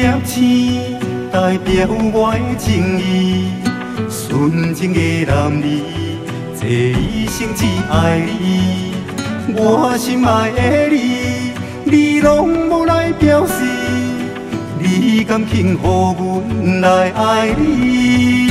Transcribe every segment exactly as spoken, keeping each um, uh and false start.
粒星，代表我的情意。纯情的男儿，这一生只爱你。我心爱的你，你拢无来表示，你甘肯予阮来爱你？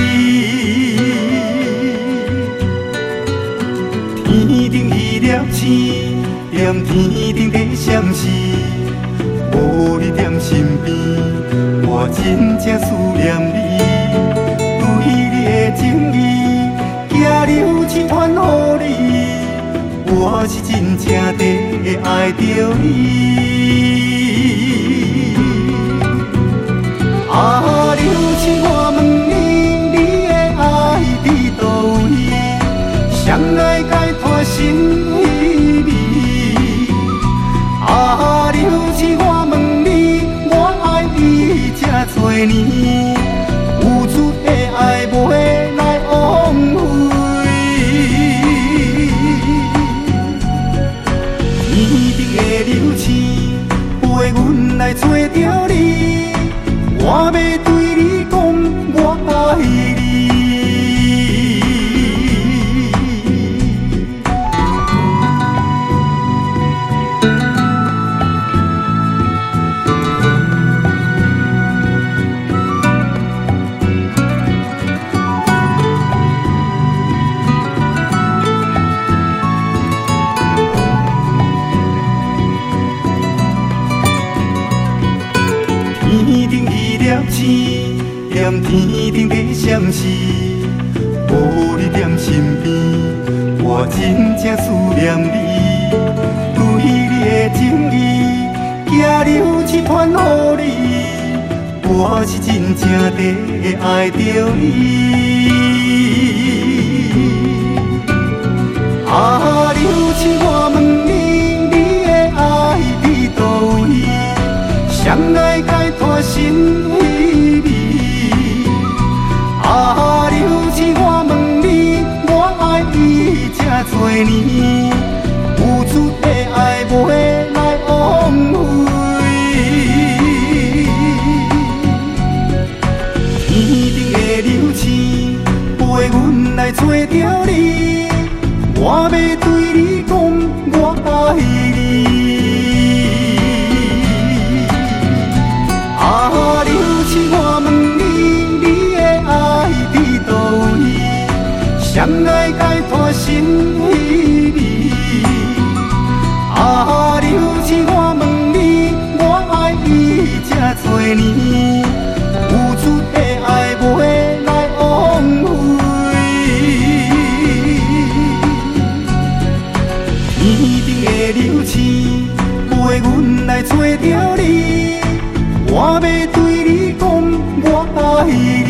天顶迄粒星，踮天顶在闪烁。无你踮身边，我真正思念你。对你的情意，寄留一团予你。我是真正地爱着你。啊，留情我问你，你的爱伫倒位？谁来解脱心意味？啊，留情我问你，我爱你这多年，有出的爱无会来枉费。天顶的流星，陪阮来找着你，我要对你讲，我爱你。天顶迄粒星，踮天顶在闪烁。无你踮身边，我真正思念你。对你的情意，寄留一团予你。我是真正地爱着你。啊，留情我问你，你的爱伫倒位？谁来解脱心意味？啊，留情我问你，我爱你这多年，有出的爱无会来枉费。天顶的流星，陪阮来找着你，我要对你讲，我爱你。啊，留情我问你，你的爱伫倒位？谁来解脱心意味？啊，留情我问你，我爱你这多年，有出的爱无会来枉费。天顶的流星，陪阮来找着你，我要对你讲，我爱你。